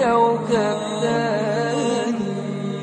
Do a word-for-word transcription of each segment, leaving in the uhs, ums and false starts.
كوكب تاني.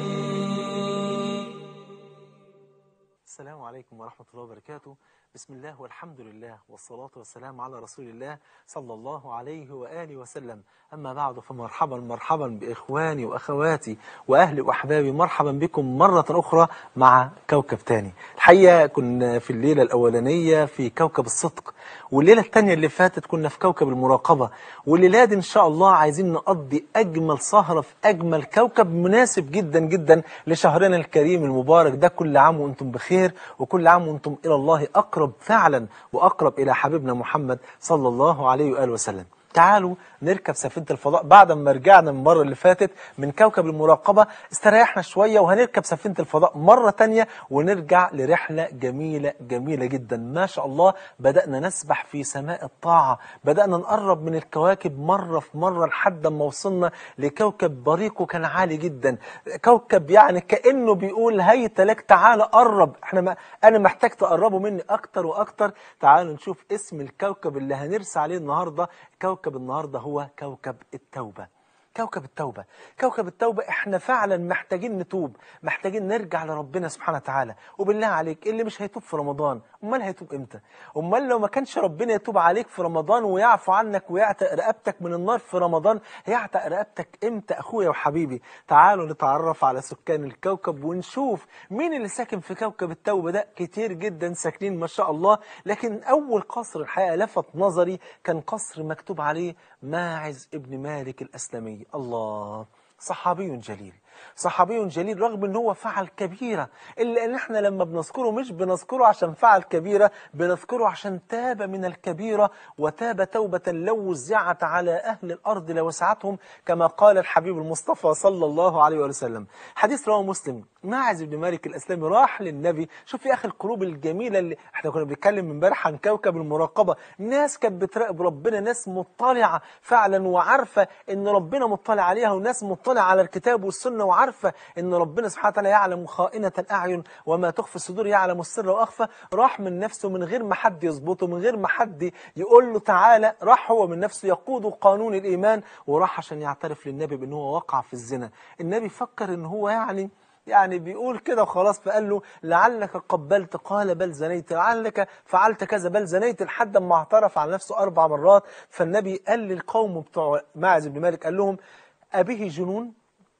السلام عليكم ورحمة الله وبركاته. بسم الله والحمد لله والصلاة والسلام على رسول الله صلى الله عليه وآله وسلم. أما بعد، فمرحبا مرحبا بإخواني وأخواتي وأهلي وأحبابي، مرحبا بكم مرة أخرى مع كوكب تاني. الحقيقة كنا في الليلة الأولانية في كوكب الصدق، والليلة الثانية اللي فاتت كنا في كوكب المراقبة، والليلة دي إن شاء الله عايزين نقضي أجمل سهرة في أجمل كوكب مناسب جدا جدا لشهرنا الكريم المبارك ده. كل عام وأنتم بخير، وكل عام وأنتم إلى الله أقرب فعلا وأقرب إلى حبيبنا محمد صلى الله عليه وآله وسلم. تعالوا نركب سفينة الفضاء. بعد ما رجعنا من المرة اللي فاتت من كوكب المراقبة استريحنا شوية، وهنركب سفينة الفضاء مرة تانية ونرجع لرحلة جميلة جميلة جدا. ما شاء الله بدأنا نسبح في سماء الطاعة، بدأنا نقرب من الكواكب مرة في مرة لحد ما وصلنا لكوكب بريقه كان عالي جدا، كوكب يعني كأنه بيقول هيت لك تعال قرب، احنا ما انا محتاج تقربوا مني اكتر واكتر. تعالوا نشوف اسم الكوكب اللي هنرسى عليه النهاردة. كوكب النهاردة هو كوكب التوبة. كوكب التوبة كوكب التوبة احنا فعلا محتاجين نتوب، محتاجين نرجع لربنا سبحانه وتعالى. وبالله عليك اللي مش هيتوب في رمضان امال هيتوب امتى؟ امال لو ما كانش ربنا يتوب عليك في رمضان ويعفو عنك ويعتق رقبتك من النار في رمضان، هيعتق رقبتك امتى اخويا وحبيبي؟ تعالوا نتعرف على سكان الكوكب ونشوف مين اللي ساكن في كوكب التوبة ده. كتير جدا ساكنين ما شاء الله، لكن اول قصر الحقيقة لفت نظري كان قصر مكتوب عليه ماعز ابن مالك الأسلمي. الله، صحابي جليل، صحابي جليل رغم ان هو فعل كبيرة، الا ان احنا لما بنذكره مش بنذكره عشان فعل كبيرة، بنذكره عشان تاب من الكبيرة وتاب توبة لو وزعت على اهل الارض لوسعتهم، كما قال الحبيب المصطفى صلى الله عليه وسلم. حديث رواه مسلم. ماعز بن مالك الاسلمي راح للنبي. شوف يا اخي القلوب الجميلة اللي احنا كنا بنتكلم امبارح عن كوكب المراقبة، ناس كانت بتراقب ربنا، ناس مطلعة فعلا وعارفة ان ربنا مطلع عليها، وناس مطلع على الكتاب والسنة وعارفة ان ربنا سبحانه وتعالى يعلم خائنة الاعين وما تخفي الصدور، يعلم السر واخفى. راح من نفسه من غير ما حد يظبطه، من غير ما حد يقول له تعالى، راح هو من نفسه يقود قانون الايمان، وراح عشان يعترف للنبي بان هو وقع في الزنا. النبي فكر ان هو يعني يعني بيقول كده وخلاص، فقال له لعلك قبلت، قال بل زنيت، لعلك فعلت كذا، بل زنيت، لحد ما اعترف على نفسه اربع مرات. فالنبي قال للقوم بتوع ماعز بن مالك، قال لهم أبيه جنون؟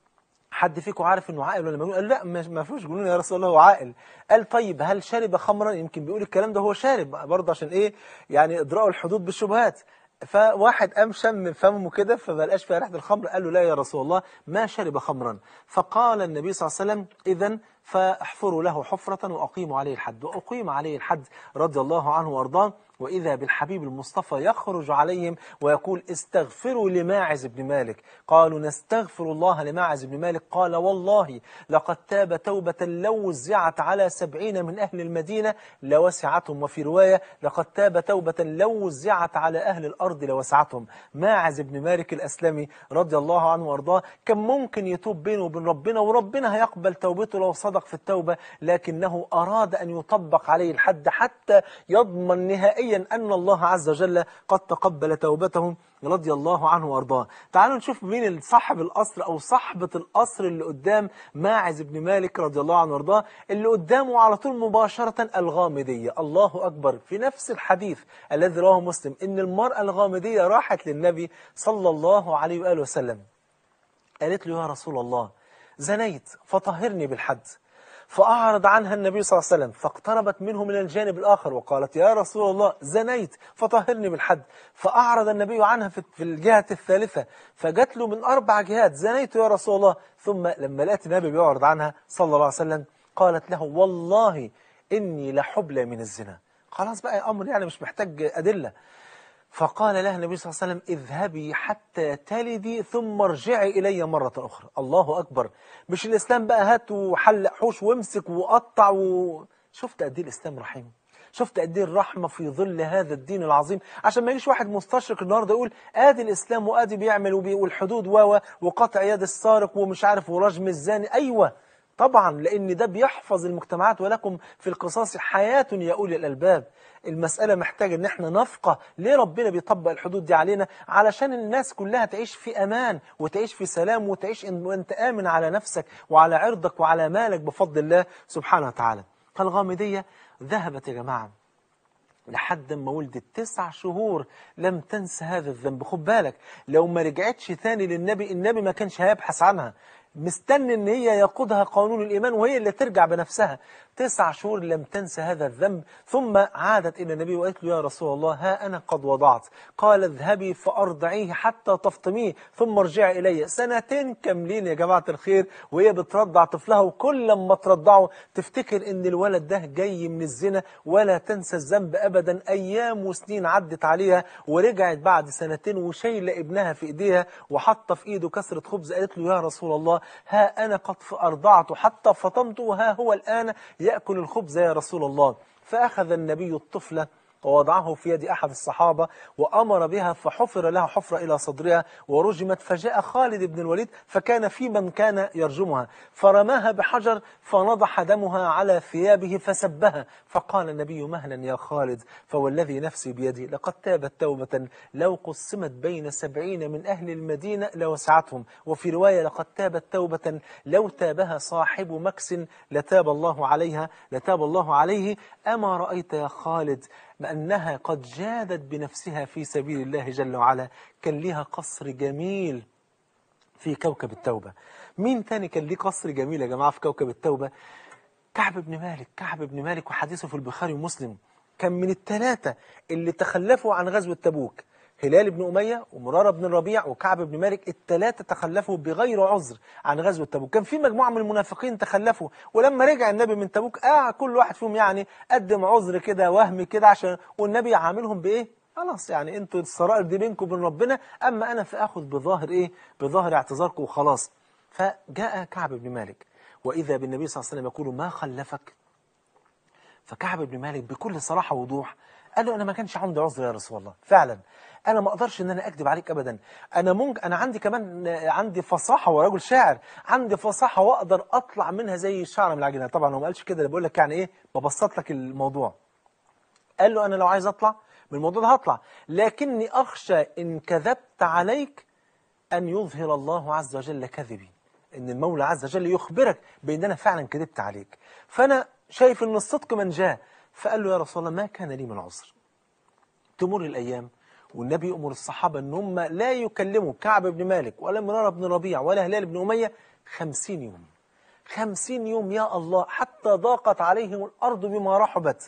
حد فيكم عارف انه عاقل ولا مجنون؟ قال لا ما فيهوش جنون يا رسول الله، هو عاقل. قال طيب هل شرب خمرا؟ يمكن بيقول الكلام ده هو شارب برضه عشان ايه يعني ادراء الحدود بالشبهات. فواحد قام شم فمه كده فما لقاش فيها ريحه الخمر، قال له لا يا رسول الله ما شرب خمرا. فقال النبي صلى الله عليه وسلم اذا فاحفروا له حفرة وأقيموا عليه الحد. وأقيم عليه الحد رضي الله عنه وأرضاه. وإذا بالحبيب المصطفى يخرج عليهم ويقول استغفروا لماعز بن مالك. قالوا نستغفر الله لماعز بن مالك. قال والله لقد تاب توبة لو وزعت على سبعين من أهل المدينة لوسعتهم، وفي رواية لقد تاب توبة لو وزعت على أهل الأرض لوسعتهم. ماعز بن مالك الأسلمي رضي الله عنه وأرضاه كان ممكن يتوب بينه وبين ربنا وربنا هيقبل توبته لو صدق في التوبة، لكنه أراد أن يطبق عليه الحد حتى يضمن نهائيا أن الله عز وجل قد تقبل توبتهم رضي الله عنه وارضاه. تعالوا نشوف مين صاحب القصر او صاحبة القصر اللي قدام ماعز بن مالك رضي الله عنه وارضاه. اللي قدامه على طول مباشرة الغامدية. الله أكبر. في نفس الحديث الذي رواه مسلم ان المرأة الغامدية راحت للنبي صلى الله عليه وآله وسلم، قالت له يا رسول الله زنيت فطهرني بالحد. فأعرض عنها النبي صلى الله عليه وسلم، فاقتربت منه من الجانب الآخر وقالت يا رسول الله زنيت فطهرني بالحد. فأعرض النبي عنها في الجهة الثالثة، فجت له من أربع جهات زنيت يا رسول الله. ثم لما لقت النبي بيعرض عنها صلى الله عليه وسلم قالت له والله إني لحبلى من الزنا. خلاص بقى أمر يعني مش محتاج أدلة. فقال لها النبي صلى الله عليه وسلم اذهبي حتى تلدي ثم ارجعي إلي مرة أخرى. الله أكبر. مش الإسلام بقى هات وحلق حوش وامسك وقطع و... شفت قد ايه الإسلام رحيم؟ شفت قد ايه الرحمة في ظل هذا الدين العظيم؟ عشان ما يجيش واحد مستشرق النهارده يقول ادي الإسلام وادي بيعمل والحدود و وقطع يد السارق ومش عارف ورجم الزاني. أيوة طبعا، لأن ده بيحفظ المجتمعات، ولكم في القصاص حياة يا أولي الألباب. المسألة محتاجة ان احنا نفقه ليه ربنا بيطبق الحدود دي علينا، علشان الناس كلها تعيش في امان وتعيش في سلام وتعيش إن وانت امن على نفسك وعلى عرضك وعلى مالك بفضل الله سبحانه وتعالى. فالغامدية ذهبت يا جماعة لحد ما ولدت تسع شهور لم تنسى هذا الذنب. خد بالك، لو ما رجعتش ثاني للنبي، النبي ما كانش هيبحث عنها، مستني ان هي يقودها قانون الايمان وهي اللي ترجع بنفسها. تسع شهور لم تنسى هذا الذنب، ثم عادت الى النبي وقالت له: يا رسول الله، ها انا قد وضعت. قال: اذهبي فارضعيه حتى تفطميه ثم ارجعي الي. سنتين كاملين يا جماعه الخير وهي بترضع طفلها، وكل لما ترضعه تفتكر ان الولد ده جاي من الزنا، ولا تنسى الذنب ابدا. ايام وسنين عدت عليها، ورجعت بعد سنتين وشايله ابنها في ايديها وحاطه في ايده كسره خبز. قالت له: يا رسول الله، ها أنا قد أرضعت حتى فطمت، وها هو الآن يأكل الخبز يا رسول الله. فأخذ النبي الطفل ووضعه في يد أحد الصحابة وأمر بها، فحفر لها حفرة إلى صدرها ورجمت. فجاء خالد بن الوليد فكان في من كان يرجمها، فرماها بحجر فنضح دمها على ثيابه فسبها. فقال النبي: مهلا يا خالد، فوالذي نفسي بيدي لقد تابت توبة لو قسمت بين سبعين من أهل المدينة لوسعتهم. وفي رواية: لقد تابت توبة لو تابها صاحب مكس لتاب الله عليها لتاب الله عليه. أما رأيت يا خالد أنها قد جادت بنفسها في سبيل الله جل وعلا؟ كان لها قصر جميل في كوكب التوبة. مين تاني كان ليه قصر جميل يا جماعة في كوكب التوبة؟ كعب بن مالك. كعب بن مالك وحديثه في البخاري ومسلم، كان من الثلاثة اللي تخلفوا عن غزوة تبوك. هلال بن أمية ومرارة بن الربيع وكعب بن مالك، الثلاثة تخلفوا بغير عذر عن غزوة تبوك. كان في مجموعة من المنافقين تخلفوا، ولما رجع النبي من تبوك آه كل واحد فيهم يعني قدم عذر كده وهم كده، عشان والنبي عاملهم بإيه؟ خلاص يعني انتوا السرائر دي بينكم وبين ربنا، أما أنا فآخذ بظاهر إيه؟ بظاهر اعتذاركم وخلاص. فجاء كعب بن مالك وإذا بالنبي صلى الله عليه وسلم يقول: ما خلفك؟ فكعب بن مالك بكل صراحة ووضوح قال له: أنا ما كانش عندي عذر يا رسول الله، فعلا أنا ما أقدرش إن أنا أكذب عليك أبدا. أنا ممكن أنا عندي كمان عندي فصاحة ورجل شاعر، عندي فصاحة وأقدر أطلع منها زي الشعر من العجينة. طبعا هو ما قالش كده، اللي بقول لك يعني إيه، ببسط لك الموضوع. قال له: أنا لو عايز أطلع من الموضوع ده هطلع، لكني أخشى إن كذبت عليك أن يظهر الله عز وجل كذبي، إن المولى عز وجل يخبرك بأن أنا فعلا كذبت عليك، فأنا شايف إن الصدق منجاه. فقال له: يا رسول الله، ما كان لي من عذر. تمر الأيام والنبي يأمر الصحابة أن هم لا يكلموا كعب بن مالك ولا مرارة بن ربيع ولا هلال بن أمية خمسين يوم. خمسين يوم يا الله، حتى ضاقت عليهم الأرض بما رحبت،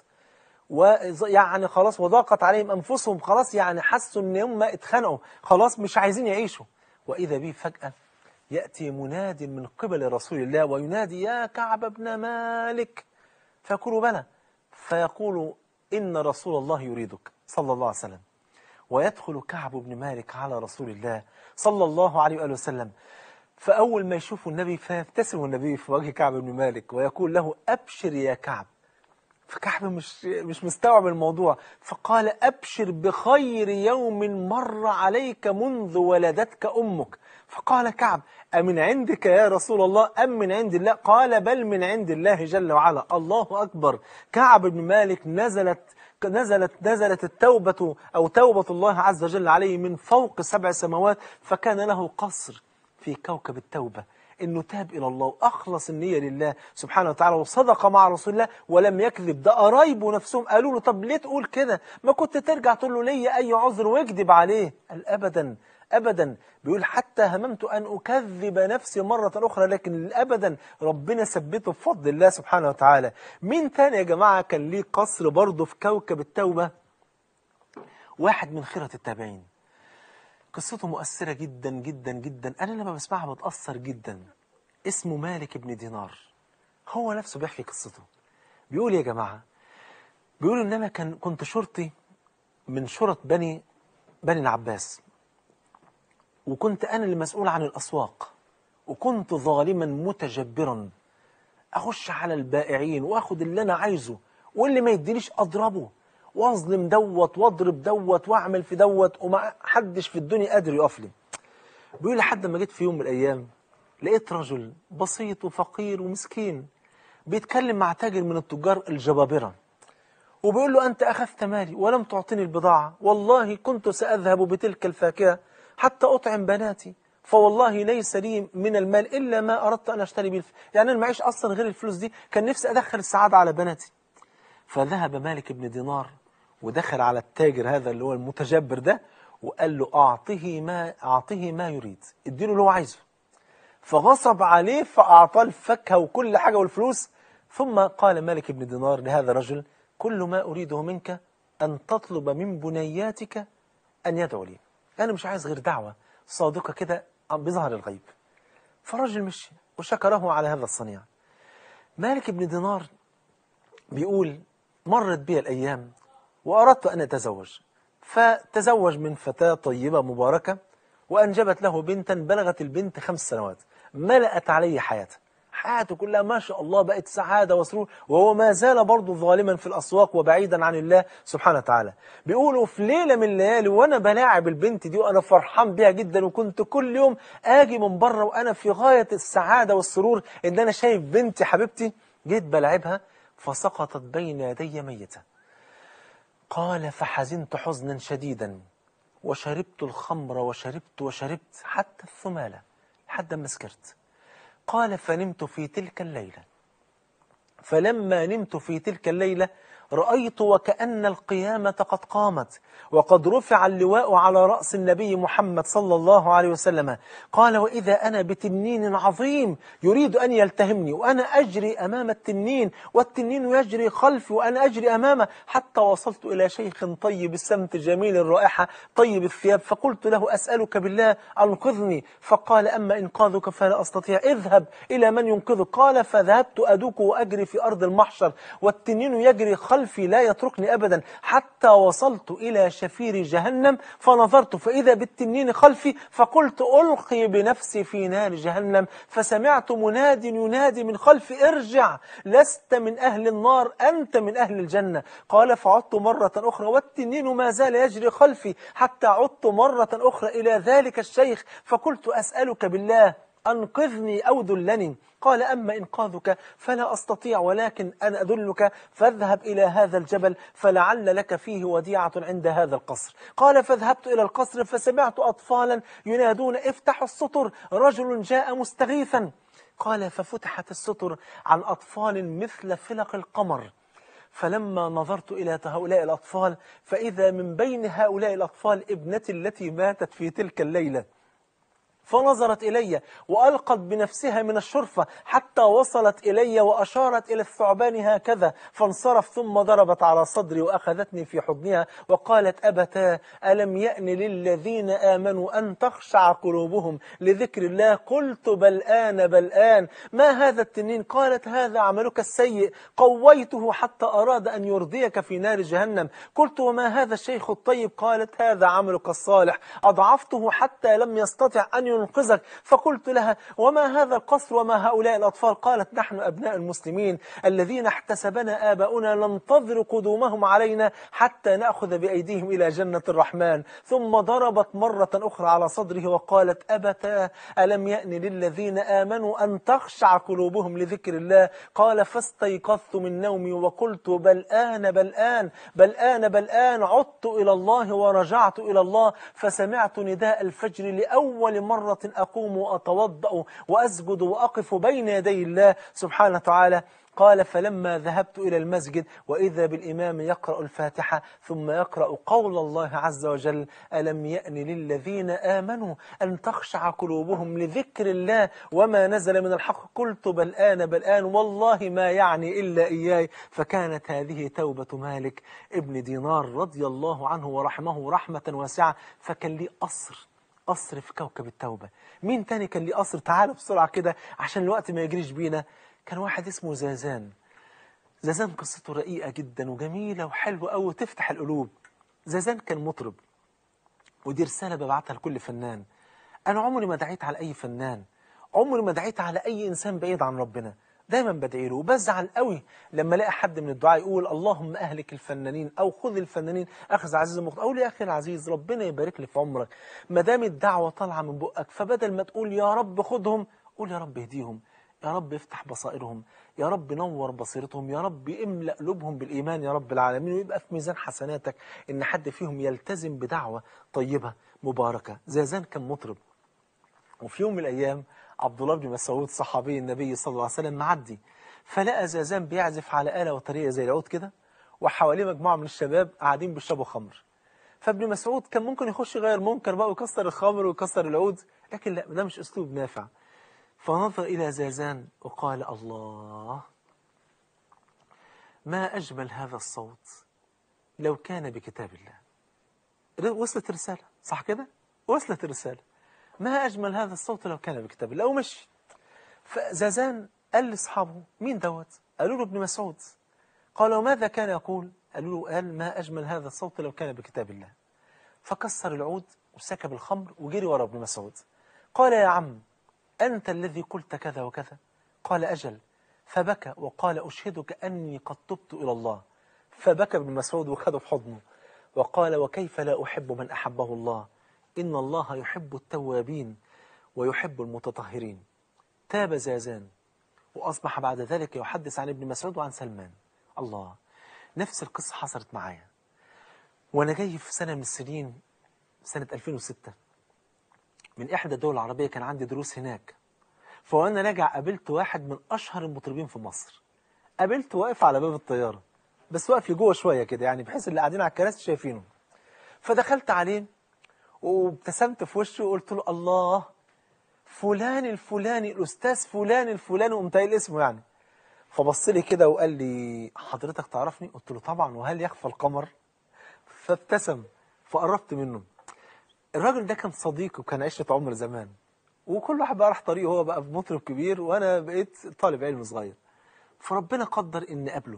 ويعني خلاص وضاقت عليهم أنفسهم، خلاص يعني حسوا أن هم اتخنقوا، خلاص مش عايزين يعيشوا. وإذا به فجأة يأتي مناد من قبل رسول الله وينادي: يا كعب بن مالك. فيقول: بلى. فيقول: إن رسول الله يريدك صلى الله عليه وسلم. ويدخل كعب بن مالك على رسول الله صلى الله عليه وآله وسلم، فأول ما يشوف النبي فيبتسم النبي في وجه كعب بن مالك ويقول له: أبشر يا كعب. فكعب مش مش مستوعب الموضوع، فقال: أبشر بخير يوم مر عليك منذ ولدتك أمك. فقال كعب: أمن عندك يا رسول الله أم من عند الله؟ قال: بل من عند الله جل وعلا. الله أكبر. كعب بن مالك نزلت نزلت نزلت التوبة أو توبة الله عز وجل عليه من فوق سبع سماوات، فكان له قصر في كوكب التوبة، إنه تاب إلى الله وأخلص النية لله سبحانه وتعالى وصدق مع رسول الله ولم يكذب. ده قرايبه نفسهم قالوا له: طب ليه تقول كده؟ ما كنت ترجع تقول له ليا أي عذر واكذب عليه. قال: أبدا أبدا. بيقول: حتى هممت أن أكذب نفسي مرة أخرى، لكن أبدا ربنا ثبته بفضل الله سبحانه وتعالى. مين تاني يا جماعة كان ليه قصر برضه في كوكب التوبة؟ واحد من خيرة التابعين، قصته مؤثرة جدا جدا جدا، أنا لما بسمعها بتأثر جدا. اسمه مالك بن دينار، هو نفسه بيحكي قصته. بيقول: يا جماعة، بيقول إن أنا كان كنت شرطي من شرط بني بني العباس، وكنت أنا اللي مسؤول عن الأسواق، وكنت ظالما متجبرا، أخش على البائعين وأخد اللي أنا عايزه، واللي ما يدينيش أضربه واظلم دوت واضرب دوت واعمل في دوت، وما حدش في الدنيا قادر يقف لي. بيقول: لحد ما جيت في يوم من الأيام لقيت رجل بسيط وفقير ومسكين بيتكلم مع تاجر من التجار الجبابرة، وبيقول له: أنت أخذت مالي ولم تعطني البضاعة، والله كنت سأذهب بتلك الفاكهة حتى أطعم بناتي، فوالله ليس لي من المال إلا ما أردت أن أشتري به. يعني أنا معيش أصلا غير الفلوس دي، كان نفسي أدخل السعادة على بناتي. فذهب مالك بن دينار ودخل على التاجر هذا اللي هو المتجبر ده، وقال له: أعطه ما أعطه ما يريد، اديله اللي هو عايزه. فغصب عليه فأعطاه الفاكهة وكل حاجة والفلوس. ثم قال مالك بن دينار لهذا الرجل: كل ما أريده منك أن تطلب من بنياتك أن يدعو لي، أنا مش عايز غير دعوة صادقة كده بظهر الغيب. فالرجل مشي وشكره على هذا الصنيع. مالك بن دينار بيقول: مرت بي الأيام وأردت أن أتزوج، فتزوج من فتاة طيبة مباركة وأنجبت له بنتا بلغت البنت خمس سنوات، ملأت عليه حياته، حياته كلها ما شاء الله بقت سعادة وسرور، وهو ما زال برضه ظالما في الأسواق وبعيدا عن الله سبحانه وتعالى. بيقولوا في ليلة من الليالي وأنا بلاعب البنت دي وأنا فرحان بيها جدا، وكنت كل يوم آجي من بره وأنا في غاية السعادة والسرور إن أنا شايف بنتي حبيبتي، جيت بلاعبها فسقطت بين يدي ميتة. قال: فحزنت حزنا شديدا وشربت الخمر وشربت وشربت حتى الثمالة لحد ما سكرت. قال: فنمت في تلك الليلة، فلما نمت في تلك الليلة رأيت وكأن القيامة قد قامت وقد رفع اللواء على رأس النبي محمد صلى الله عليه وسلم. قال: وإذا أنا بتنين عظيم يريد أن يلتهمني، وأنا أجري أمام التنين والتنين يجري خلفي وأنا أجري أمامه، حتى وصلت إلى شيخ طيب السمت جميل الرائحة طيب الثياب، فقلت له: أسألك بالله أنقذني. فقال: أما إنقاذك فلا أستطيع، اذهب إلى من ينقذك. قال: فذهبت أدوك وأجري في أرض المحشر والتنين يجري خلفي لا يتركني أبدا، حتى وصلت إلى شفير جهنم فنظرت فإذا بالتنين خلفي، فقلت: ألقي بنفسي في نار جهنم، فسمعت مناد ينادي من خلفي: ارجع، لست من أهل النار، أنت من أهل الجنة. قال: فعدت مرة أخرى والتنين ما زال يجري خلفي، حتى عدت مرة أخرى إلى ذلك الشيخ فقلت: أسألك بالله أنقذني أو دلني. قال: أما إنقاذك فلا أستطيع، ولكن أنا أدلك، فاذهب إلى هذا الجبل فلعل لك فيه وديعة عند هذا القصر. قال: فذهبت إلى القصر فسمعت أطفالا ينادون: افتحوا السطر، رجل جاء مستغيثا. قال: ففتحت السطر عن أطفال مثل فلق القمر، فلما نظرت إلى هؤلاء الأطفال فإذا من بين هؤلاء الأطفال ابنتي التي ماتت في تلك الليلة، فنظرت إلي وألقت بنفسها من الشرفة حتى وصلت إلي وأشارت إلى الثعبان هكذا، فانصرف ثم ضربت على صدري وأخذتني في حضنها وقالت: أبتاه ألم يأن للذين آمنوا أن تخشع قلوبهم لذكر الله؟ قلت: بل آن بل آن. ما هذا التنين؟ قالت: هذا عملك السيء، قويته حتى أراد أن يرضيك في نار جهنم. قلت: وما هذا الشيخ الطيب؟ قالت: هذا عملك الصالح، أضعفته حتى لم يستطع أن ينقذك. فقلت لها: وما هذا القصر وما هؤلاء الأطفال؟ قالت: نحن أبناء المسلمين الذين احتسبنا آباؤنا ننتظر قدومهم علينا حتى نأخذ بأيديهم إلى جنة الرحمن. ثم ضربت مرة أخرى على صدره وقالت: أبتاه ألم يأن للذين آمنوا أن تخشع قلوبهم لذكر الله؟ قال: فاستيقظت من نومي وقلت: بل آن بل آن بل آن بل آن. عدت إلى الله ورجعت إلى الله، فسمعت نداء الفجر لأول مرة أقوم وأتوضأ وأسجد وأقف بين يدي الله سبحانه وتعالى. قال: فلما ذهبت إلى المسجد وإذا بالإمام يقرأ الفاتحة ثم يقرأ قول الله عز وجل: ألم يأن للذين آمنوا أن تخشع قلوبهم لذكر الله وما نزل من الحق. قلت: بل آن بل آن، والله ما يعني إلا إياي. فكانت هذه توبة مالك ابن دينار رضي الله عنه ورحمه رحمة واسعة. فكان لي قصر قصر في كوكب التوبة. مين تاني كان ليه قصر؟ تعالوا بسرعة كده عشان الوقت ما يجريش بينا. كان واحد اسمه زازان. زازان قصته رقيقة جدا وجميلة وحلوة أوي وتفتح القلوب. زازان كان مطرب، ودي رسالة ببعتها لكل فنان. أنا عمري ما دعيت على أي فنان، عمري ما دعيت على أي إنسان بعيد عن ربنا، دايما بدعي له. وبزعل قوي لما الاقي حد من الدعاء يقول: اللهم أهلك الفنانين أو خذ الفنانين أخذ عزيز مخ. أقول: يا أخي العزيز ربنا يبارك لي في عمرك، ما دام الدعوة طالعة من بقك فبدل ما تقول يا رب خذهم، قول يا رب اهديهم، يا رب افتح بصائرهم، يا رب نور بصيرتهم، يا رب املأ قلوبهم بالإيمان يا رب العالمين، ويبقى في ميزان حسناتك إن حد فيهم يلتزم بدعوة طيبة مباركة. زازان كان مطرب، وفي يوم من الأيام عبد الله بن مسعود صحابي النبي صلى الله عليه وسلم معدي، فلقى زازان بيعزف على آلة وطريقة زي العود كده، وحواليه مجموعة من الشباب قاعدين بيشربوا خمر. فابن مسعود كان ممكن يخش يغير منكر بقى ويكسر الخمر ويكسر العود، لكن لا، ده مش أسلوب نافع. فنظر إلى زازان وقال: الله، ما أجمل هذا الصوت لو كان بكتاب الله. وصلت رسالة، صح كده؟ وصلت الرسالة. ما أجمل هذا الصوت لو كان بكتاب الله، ومشي. فزازان قال لأصحابه: مين دوت؟ قالوا له: ابن مسعود. قالوا: ماذا كان يقول؟ قالوا له: قال: ما أجمل هذا الصوت لو كان بكتاب الله. فكسر العود وسكب الخمر وجري ورا ابن مسعود. قال: يا عم، أنت الذي قلت كذا وكذا؟ قال: أجل. فبكى وقال: أشهدك أني قد تبت إلى الله. فبكى ابن مسعود وخده في حضنه وقال: وكيف لا أحب من أحبه الله؟ إن الله يحب التوابين ويحب المتطهرين. تاب زازان وأصبح بعد ذلك يحدث عن ابن مسعود وعن سلمان. الله، نفس القصة حصلت معايا وأنا جاي في سنة من السنين، سنة ألفين وستة، من إحدى الدول العربية، كان عندي دروس هناك. فوأنا راجع قابلت واحد من أشهر المطربين في مصر. قابلته واقف على باب الطيارة، بس واقف لجوه شوية كده، يعني بحيث اللي قاعدين على الكراسي شايفينه. فدخلت عليه وابتسمت في وشه وقلت له: الله، فلان الفلاني، الأستاذ فلان الفلاني، وقمت قايل اسمه يعني. فبص لي كده وقال لي: حضرتك تعرفني؟ قلت له: طبعا، وهل يخفى القمر؟ فابتسم. فقربت منه. الراجل ده كان صديقي وكان عشرة عمر زمان، وكل واحد بقى راح طريقه، هو بقى مطرب كبير وأنا بقيت طالب علم صغير. فربنا قدر إني أقابله،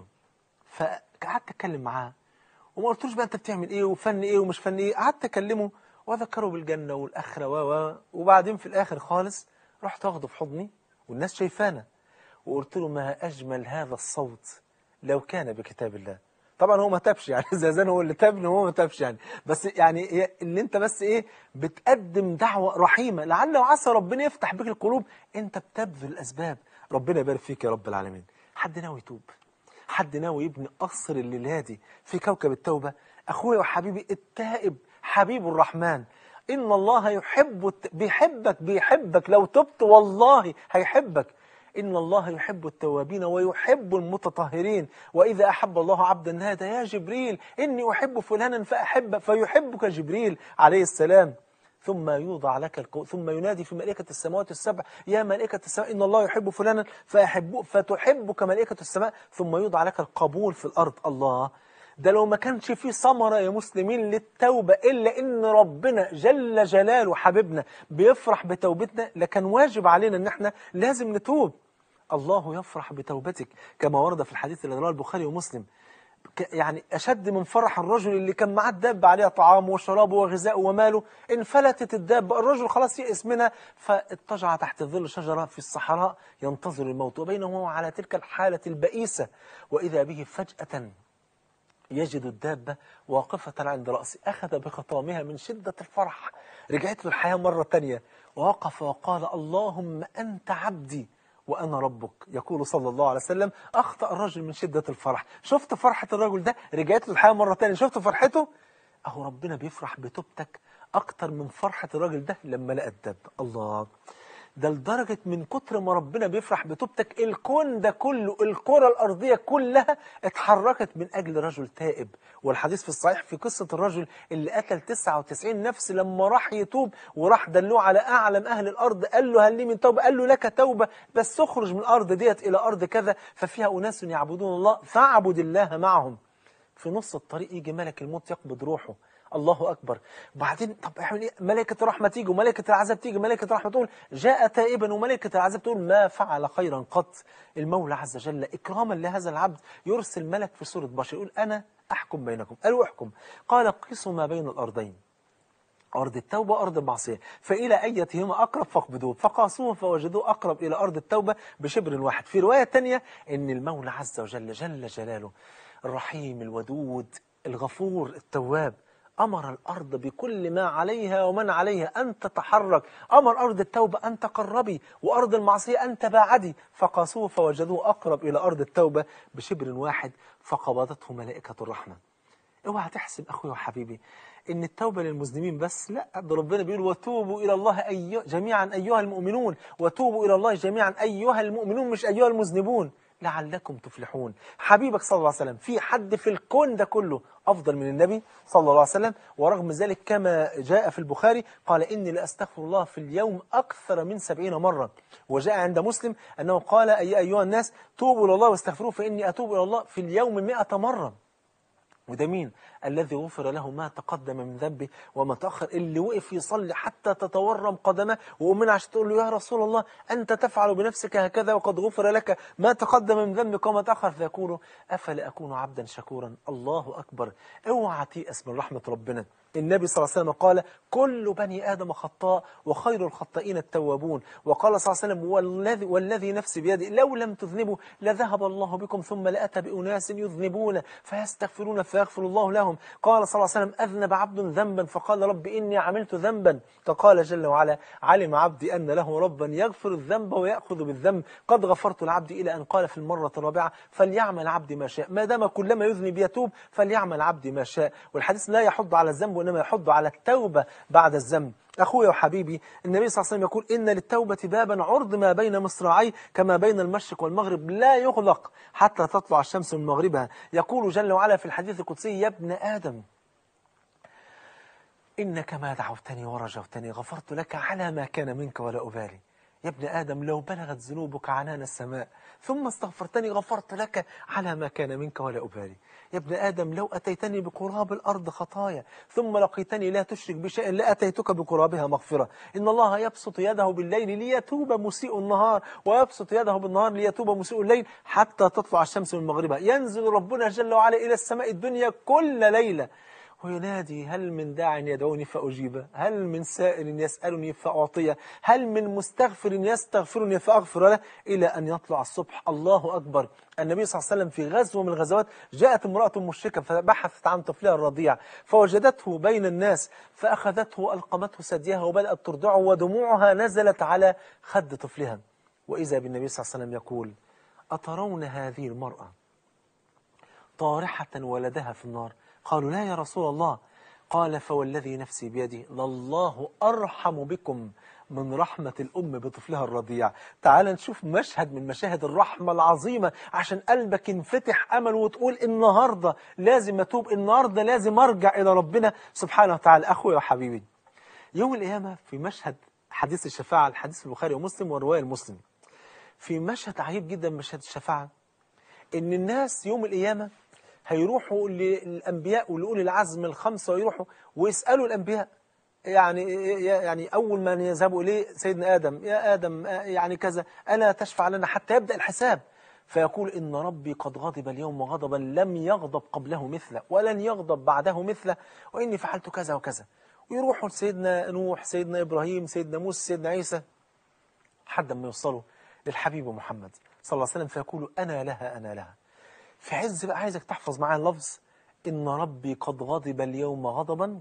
فقعدت أتكلم معاه وما قلتلوش بقى أنت بتعمل إيه وفن إيه ومش فن إيه. قعدت أكلمه وأذكره بالجنة والآخرة و وبعدين في الآخر خالص رحت واخده في حضني والناس شايفانا، وقلت له: ما أجمل هذا الصوت لو كان بكتاب الله. طبعا هو ما تابش يعني، زازان هو اللي تابني وهو ما تابش يعني، بس يعني اللي انت بس ايه، بتقدم دعوة رحيمة، لعل وعسى ربنا يفتح بك القلوب. انت بتبذل الاسباب. ربنا يبارك فيك يا رب العالمين. حد ناوي يتوب؟ حد ناوي يبني قصر الليلة دي في كوكب التوبة؟ اخويا وحبيبي التائب حبيب الرحمن، إن الله يحب بيحبك بيحبك لو تبت والله هيحبك. إن الله يحب التوابين ويحب المتطهرين، وإذا أحب الله عبدا نادى: يا جبريل إني أحب فلانا فأحب، فيحبك جبريل عليه السلام. ثم يوضع لك الكو... ثم ينادي في ملائكة السماوات السبع: يا ملائكة السماء إن الله يحب فلانا فأحبه، فتحبك ملائكة السماء، ثم يوضع لك القبول في الأرض. الله، ده لو ما كانش فيه ثمرة يا مسلمين للتوبة إلا إن ربنا جل جلاله حبيبنا بيفرح بتوبتنا، لكان واجب علينا إن احنا لازم نتوب. الله يفرح بتوبتك كما ورد في الحديث الذي رواه البخاري ومسلم، يعني أشد من فرح الرجل اللي كان معاه الدابة عليها طعامه وشرابه وغذاءه وماله، انفلتت الدابة، الرجل خلاص يئس منها، فاضطجع تحت ظل شجرة في الصحراء ينتظر الموت، وبينه على تلك الحالة البئيسة وإذا به فجأة يجد الدابة واقفة عند رأسه، أخذ بخطامها من شدة الفرح، رجعت له الحياة مرة تانية، ووقف وقال: اللهم أنت عبدي وأنا ربك. يقول صلى الله عليه وسلم: أخطأ الرجل من شدة الفرح. شفت فرحة الرجل ده؟ رجعت له الحياة مرة تانية. شفت فرحته؟ أهو ربنا بيفرح بتوبتك أكتر من فرحة الرجل ده لما لقى الدابة. الله، ده لدرجة من كتر ما ربنا بيفرح بتوبتك الكون ده كله، الكرة الأرضية كلها اتحركت من أجل رجل تائب. والحديث في الصحيح في قصة الرجل اللي قتل تسعة وتسعين نفس، لما راح يتوب وراح دلوه على أعلم أهل الأرض، قال له: هل لي من توبة؟ قال له: لك توبة، بس تخرج من الأرض ديت إلى أرض كذا ففيها أناس يعبدون الله فاعبد الله معهم. في نص الطريق يجي ملك الموت يقبض روحه. الله أكبر. وبعدين طب اعمل ايه؟ ملائكة الرحمة تيجي وملائكة العذاب تيجي. ملائكة الرحمة تقول: جاء تائبا، وملائكة العذاب تقول: ما فعل خيرا قط. المولى عز وجل إكراما لهذا العبد يرسل ملك في صورة بشر يقول: أنا أحكم بينكم. قالوا: احكم. قال: قيسوا ما بين الأرضين، أرض التوبة وأرض المعصية، فإلى أيتهما أقرب فاقبضوه. فقاسوه فوجدوه أقرب إلى أرض التوبة بشبر واحد. في رواية تانية إن المولى عز وجل جل جلاله الرحيم الودود الغفور التواب أمر الأرض بكل ما عليها ومن عليها أن تتحرك، أمر أرض التوبة أن تقربي وأرض المعصية أن تباعدي، فقاسوه فوجدوه أقرب إلى أرض التوبة بشبر واحد فقبضته ملائكة الرحمة. اوعى تحسب أخوي وحبيبي إن التوبة للمذنبين بس، لا، ده ربنا بيقول وتوبوا إلى الله أي... جميعا أيها المؤمنون، وتوبوا إلى الله جميعا أيها المؤمنون مش أيها المذنبون لعلكم تفلحون. حبيبك صلى الله عليه وسلم، في حد في الكون ده كله أفضل من النبي صلى الله عليه وسلم؟ ورغم ذلك كما جاء في البخاري قال إني لأستغفر الله في اليوم أكثر من سبعين مرة. وجاء عند مسلم أنه قال أي أيها الناس توبوا إلى الله واستغفروه فإني أتوب إلى الله في اليوم مئة مرة. وده مين؟ الذي غفر له ما تقدم من ذنبه وما تأخر، اللي وقف يصلي حتى تتورم قدمه وأمنا عشان تقول له يا رسول الله أنت تفعل بنفسك هكذا وقد غفر لك ما تقدم من ذنبك وما تأخر، فيقول أفلا أكون عبدا شكورا. الله أكبر. اوعى تيأس من رحمة ربنا. النبي صلى الله عليه وسلم قال كل بني آدم خطاء وخير الخطائين التوابون. وقال صلى الله عليه وسلم والذي, والذي نفسي بيده لو لم تذنبوا لذهب الله بكم ثم لأتى بأناس يذنبون فيستغفرون فيغفر الله لهم. قال صلى الله عليه وسلم أذنب عبد ذنبا فقال رب إني عملت ذنبا، فقال جل وعلا علم عبدي أن له ربا يغفر الذنب ويأخذ بالذنب قد غفرت العبد، إلى أن قال في المرة الرابعة فليعمل عبدي ما شاء، ما دام كلما يذنب يتوب فليعمل عبدي ما شاء. والحديث لا يحض على الذنب وإنما يحض على التوبة بعد الذنب. أخويا وحبيبي النبي صلى الله عليه وسلم يقول إن للتوبة بابا عرض ما بين مصراعي كما بين المشرق والمغرب لا يغلق حتى تطلع الشمس من مغربها. يقول جل وعلا في الحديث القدسي يا ابن آدم إنك ما دعوتني ورجوتني غفرت لك على ما كان منك ولا أبالي. يا ابن آدم لو بلغت ذنوبك عنان السماء ثم استغفرتني غفرت لك على ما كان منك ولا أبالي. يا ابن آدم لو أتيتني بقراب الأرض خطايا ثم لقيتني لا تشرك بشيء لأتيتك بقرابها مغفرة. إن الله يبسط يده بالليل ليتوب مسيء النهار ويبسط يده بالنهار ليتوب مسيء الليل حتى تطلع الشمس من مغربها. ينزل ربنا جل وعلا إلى السماء الدنيا كل ليلة وينادي هل من داع يدعوني فأجيبه، هل من سائل يسألني فأعطيه، هل من مستغفر يستغفرني فأغفر له، إلى أن يطلع الصبح. الله أكبر. النبي صلى الله عليه وسلم في غزوة من الغزوات جاءت امرأة مشركة فبحثت عن طفلها الرضيع فوجدته بين الناس فأخذته ألقمته ثديها وبدأت ترضعه ودموعها نزلت على خد طفلها. وإذا بالنبي صلى الله عليه وسلم يقول أترون هذه المرأة طارحة ولدها في النار؟ قالوا لا يا رسول الله. قال فوالذي نفسي بيده لله أرحم بكم من رحمة الأم بطفلها الرضيع. تعال نشوف مشهد من مشاهد الرحمة العظيمة عشان قلبك ينفتح أمل وتقول النهاردة لازم أتوب، النهاردة لازم أرجع إلى ربنا سبحانه وتعالى. أخوي وحبيبي يوم القيامة في مشهد حديث الشفاعة، الحديث البخاري ومسلم ورواية المسلم، في مشهد عجيب جدا مشهد الشفاعة، إن الناس يوم القيامة هيروحوا للأنبياء ولأولي العزم الخمسة ويروحوا ويسألوا الأنبياء يعني يعني أول ما يذهبوا إليه سيدنا آدم يا آدم يعني كذا ألا تشفع لنا حتى يبدأ الحساب، فيقول إن ربي قد غضب اليوم غضبا لم يغضب قبله مثله ولن يغضب بعده مثله وإني فعلت كذا وكذا. ويروحوا لسيدنا نوح سيدنا إبراهيم سيدنا موسى سيدنا عيسى حتى ما يوصلوا للحبيب محمد صلى الله عليه وسلم فيقولوا أنا لها أنا لها. في عز بقى عايزك تحفظ معايا اللفظ إن ربي قد غضب اليوم غضبا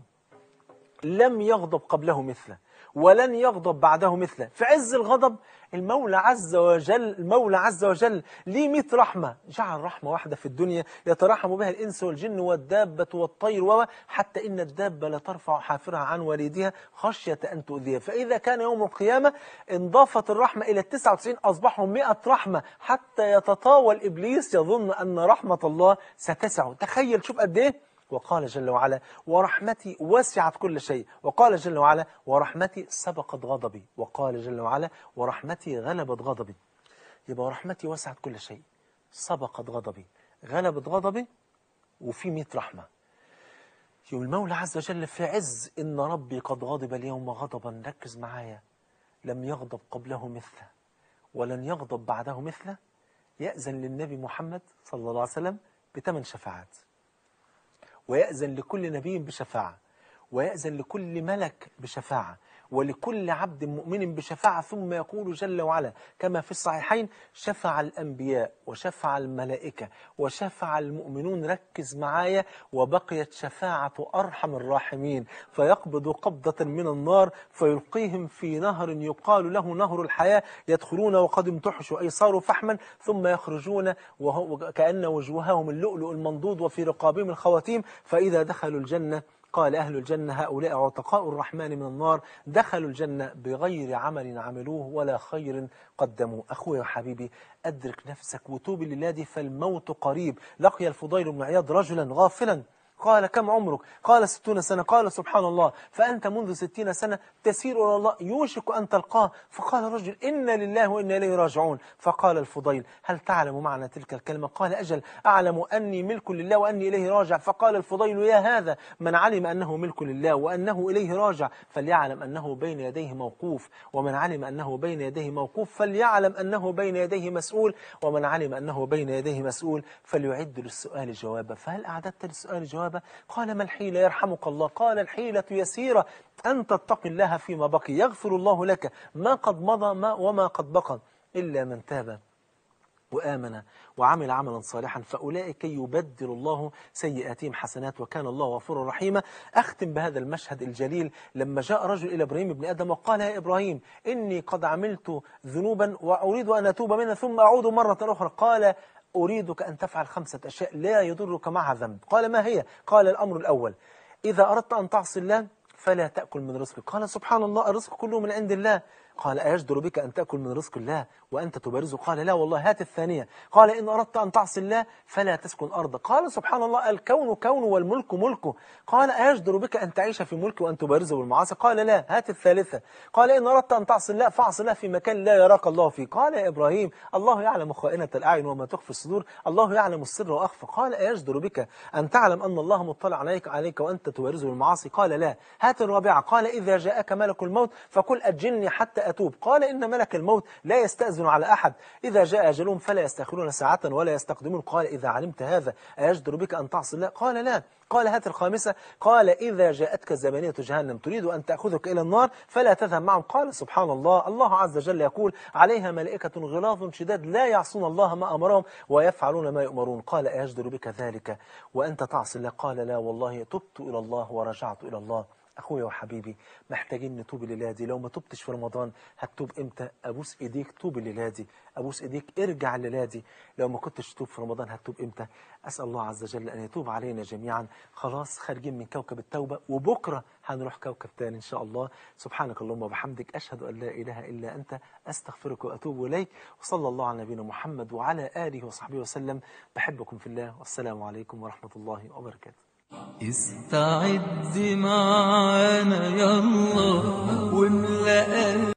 لم يغضب قبله مثله ولن يغضب بعده مثله. في عز الغضب المولى عز وجل المولى عز وجل ليه مئة رحمة، جعل رحمة واحدة في الدنيا يترحم بها الإنس والجن والدابة والطير وما حتى إن الدابة لا ترفع حافرها عن والدها خشية أن تؤذيها. فإذا كان يوم القيامة انضافت الرحمة إلى التسعة وتسعين أصبحوا مئة رحمة حتى يتطاول إبليس يظن أن رحمة الله ستسع. تخيل شوف قد إيه. وقال جل وعلا ورحمتي وسعت كل شيء، وقال جل وعلا ورحمتي سبقت غضبي، وقال جل وعلا ورحمتي غلبت غضبي. يبقى ورحمتي وسعت كل شيء سبقت غضبي غلبت غضبي وفي مئة رحمة. يوم المولى عز وجل في عز إن ربي قد غضب اليوم غضبا، ركز معايا، لم يغضب قبله مثله ولن يغضب بعده مثله، يأذن للنبي محمد صلى الله عليه وسلم بثمان شفاعات، ويأذن لكل نبي بشفاعة، ويأذن لكل ملك بشفاعة، ولكل عبد مؤمن بشفاعة، ثم يقول جل وعلا كما في الصحيحين: شفع الأنبياء وشفع الملائكة وشفع المؤمنون. ركز معايا: وبقيت شفاعة أرحم الراحمين، فيقبض قبضة من النار فيلقيهم في نهر يقال له نهر الحياة، يدخلون وقد امتحشوا أي صاروا فحما، ثم يخرجون وكأن وجوههم اللؤلؤ المنضود وفي رقابهم الخواتيم، فإذا دخلوا الجنة قال أهل الجنة: هؤلاء عتقاء الرحمن من النار، دخلوا الجنة بغير عمل عملوه ولا خير قدموه. أخويا وحبيبي، أدرك نفسك وتوب لله دي، فالموت قريب. لقي الفضيل بن عياض رجلا غافلا، قال: كم عمرك؟ قال: ستون سنة. قال: سبحان الله، فأنت منذ ستين سنة تسير إلى الله، يوشك أن تلقاه. فقال الرجل: إنا لله وإنا إليه راجعون. فقال الفضيل: هل تعلم معنى تلك الكلمة؟ قال: أجل، أعلم أني ملك لله وأني إليه راجع. فقال الفضيل: يا هذا، من علم أنه ملك لله وأنه إليه راجع فليعلم أنه بين يديه موقوف، ومن علم أنه بين يديه موقوف فليعلم أنه بين يديه مسؤول، ومن علم أنه بين يديه مسؤول فليعد للسؤال جوابا. فهل أعددت للسؤال جوابا؟ قال: ما الحيلة يرحمك الله؟ قال: الحيلة يسيرة، أن تتقي الله فيما بقي، يغفر الله لك ما قد مضى ما وما قد بقى، إلا من تاب وآمن وعمل عملا صالحا فأولئك يبدل الله سيئاتهم حسنات وكان الله غفورا رحيما. أختم بهذا المشهد الجليل لما جاء رجل إلى إبراهيم بن آدم وقال: يا إبراهيم، إني قد عملت ذنوبا وأريد أن أتوب منها ثم أعود مرة أخرى. قال: أريدك أن تفعل خمسة أشياء لا يضرك معها ذنب. قال: ما هي؟ قال: الأمر الأول: إذا أردت أن تعصي الله فلا تأكل من رزقك. قال: سبحان الله، الرزق كله من عند الله. قال: أيجدر بك أن تأكل من رزق الله وأنت تبارزه؟ قال: لا والله. هات الثانية. قال: إن أردت أن تعصي الله فلا تسكن أرضك. قال: سبحان الله، الكون كونه والملك ملكه. قال: أيجدر بك أن تعيش في ملك وأن تبارزه بالمعاصي؟ قال: لا. هات الثالثة. قال: إن أردت أن تعصي الله فاعصي الله في مكان لا يراك الله فيه. قال: يا إبراهيم، الله يعلم خائنة الأعين وما تخفي الصدور، الله يعلم السر وأخفى. قال: أيجدر بك أن تعلم أن الله مطلع عليك عليك وأنت تبارزه بالمعاصي؟ قال: لا. هات الرابعة. قال: إذا جاءك ملك الموت فقل أجلني حتى أتوب. قال: إن ملك الموت لا يستأذن على أحد، إذا جاء أجلهم فلا يستأخرون ساعة ولا يستقدمون. قال: إذا علمت هذا أيجدر بك أن تعصي الله؟ قال: لا. قال: هات الخامسة. قال: إذا جاءتك زبانية جهنم تريد أن تأخذك إلى النار فلا تذهب معهم. قال: سبحان الله، الله عز وجل يقول: عليها ملائكة غلاظ شداد لا يعصون الله ما أمرهم ويفعلون ما يؤمرون. قال: أيجدر بك ذلك وأنت تعصي الله؟ قال: لا والله، تبت إلى الله ورجعت إلى الله. أخويا وحبيبي، محتاجين نتوب الليلة دي. لو ما توبتش في رمضان هتتوب إمتى؟ أبوس إيديك توب الليلة دي، أبوس إيديك ارجع الليلة دي. لو ما كنتش تتوب في رمضان هتتوب إمتى؟ أسأل الله عز وجل أن يتوب علينا جميعا. خلاص خارجين من كوكب التوبة، وبكرة هنروح كوكب تاني إن شاء الله. سبحانك اللهم وبحمدك، أشهد أن لا إله إلا أنت، أستغفرك وأتوب إليك. وصلى الله على نبينا محمد وعلى آله وصحبه وسلم. بحبكم في الله، والسلام عليكم ورحمة الله وبركاته. استعد معانا يلا واملأ